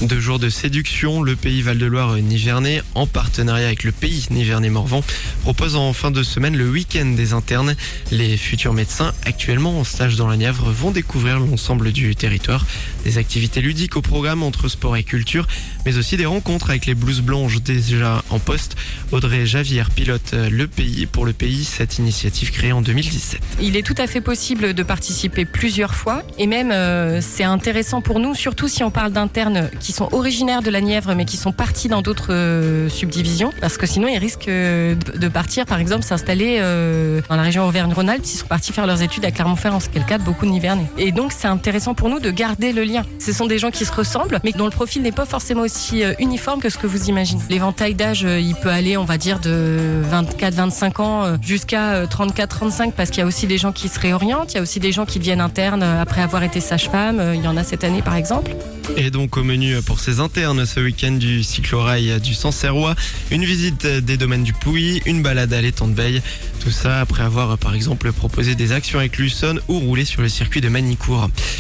2 jours de séduction, le pays Val-de-Loire-Nivernais, en partenariat avec le pays Nivernais-Morvan, propose en fin de semaine le week-end des internes. Les futurs médecins, actuellement en stage dans la Nièvre, vont découvrir l'ensemble du territoire. Des activités ludiques au programme entre sport et culture, mais aussi des rencontres avec les blouses blanches déjà en poste. Audrey Javière pilote pour le pays, cette initiative créée en 2017. Il est tout à fait possible de participer plusieurs fois et même c'est intéressant pour nous, surtout si on parle d'internes qui sont originaires de la Nièvre mais qui sont partis dans d'autres subdivisions, parce que sinon ils risquent de partir, par exemple s'installer dans la région Auvergne-Rhône-Alpes s'ils sont partis faire leurs études à Clermont-Ferrand, ce qui est le cas de beaucoup de Nivernais. Et donc c'est intéressant pour nous de garder le lien. Ce sont des gens qui se ressemblent mais dont le profil n'est pas forcément aussi uniforme que ce que vous imaginez. L'éventail d'âge, il peut aller, on va dire, de 24-25 ans jusqu'à 34-35, parce qu'il y a aussi des gens qui se réorientent, il y a aussi des gens qui deviennent internes après avoir été sage-femme, il y en a cette année par exemple. Et donc au menu pour ces internes ce week-end du cyclorail du Sancerrois, une visite des domaines du Pouilly, une balade à l'étang de Beille. Tout ça après avoir par exemple proposé des actions avec Luçon ou roulé sur le circuit de Magnicourt.